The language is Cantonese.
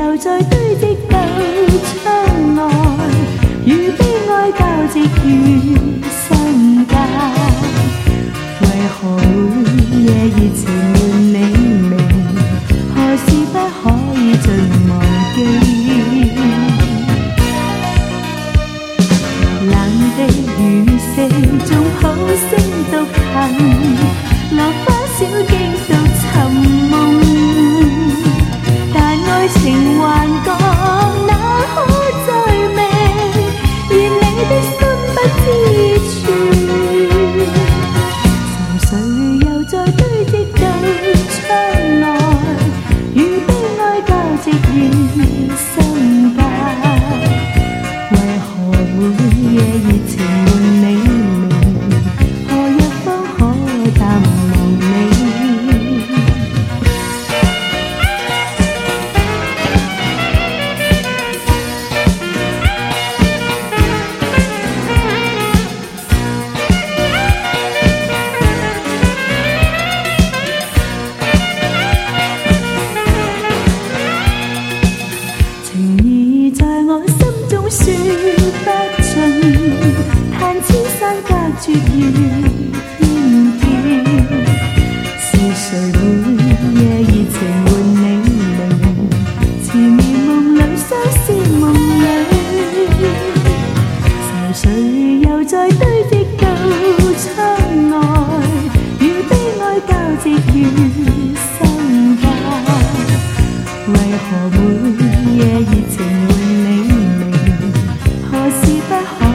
又再堆積到窗外，與悲哀交織於心間。為何每夜熱情換你明？何時不可以盡忘記？冷的雨色總好聲獨行，落花小徑到尋夢。但愛情還講哪可再明？願你的心不知處。愁緒又再堆積到窗外，與悲哀交織於心間。為何每夜熱情換你明？何日方可淡忘你？情意在我心中說不盡，嘆千山隔絕於天邊。是誰每夜熱情換你明？纏綿夢裏相思夢裏，愁緒又再堆積到窗外，與悲哀交織於心間。為何每夜熱情換你明？何時不可